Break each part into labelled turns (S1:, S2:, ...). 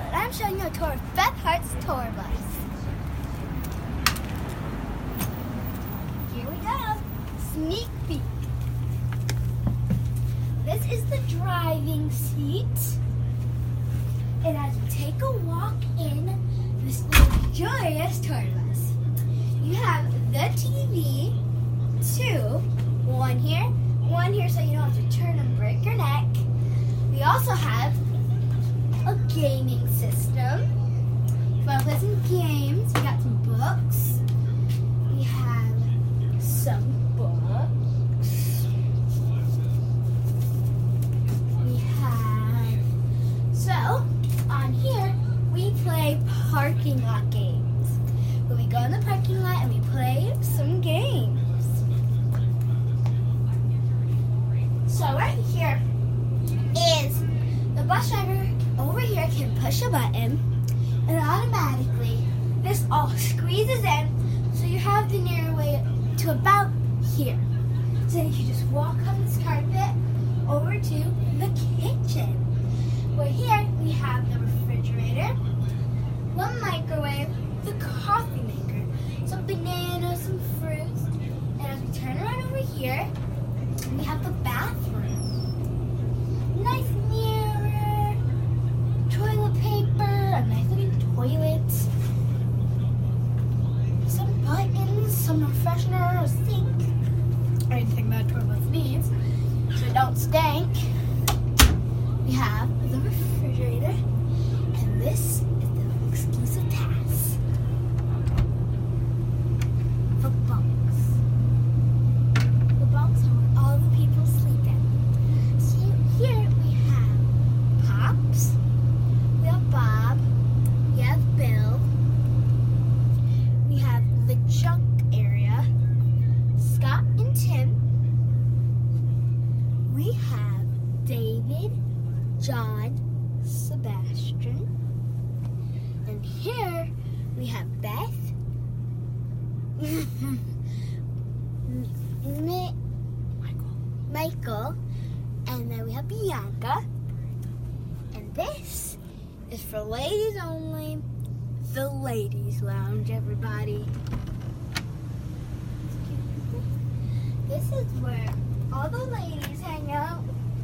S1: but I'm showing you a tour of Beth Hart's tour bus. Here we go. Sneak peek. This is the driving seat. And as you take a walk in this luxurious tour bus, you have the TV, one here so you don't have to turn and break your neck. We also have a gaming system. If you want to play some games, we got some books. We have some books. So, on here, we play parking lot games. Where we go in the parking lot and we play some games. So right here is the bus driver over here can push a button and automatically this all squeezes in so you have the near way to about here. So you can just walk on this carpet over to the kitchen. Where here we have the refrigerator, one microwave, the coffee maker, some bananas, some fruits, and as we turn around over here, we have the bathroom. Nice mirror, toilet paper, a nice looking toilet, some buttons, some refreshener, a sink, anything that toilet needs, so it don't stink. We have the refrigerator, and this is the exclusive task. The bunks. The bunks are where all the people sleep in. So here we have Pops, we have Bob, we have Bill, we have the junk area, Scott and Tim, we have David, John, Sebastian, and here we have Beth, Michael, and then we have Bianca, and this is for ladies only, the ladies lounge, everybody. This is where all the ladies hang out.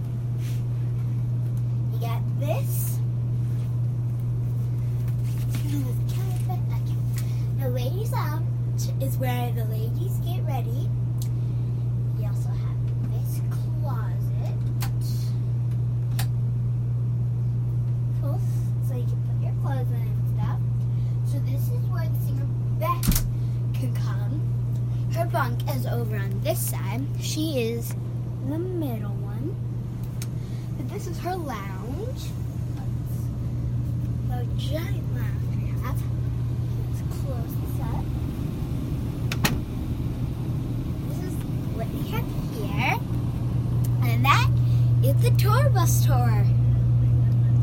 S1: You got this. The ladies lounge is where the ladies get ready. You also have this closet. Cool. So you can put your clothes in and stuff. So this is where the singer Beth can come. Her bunk is over on this side. She is the middle one. But this is her lounge. The giant lounge we have. Let's close this up. This is what we have here. And that is the tour bus tour.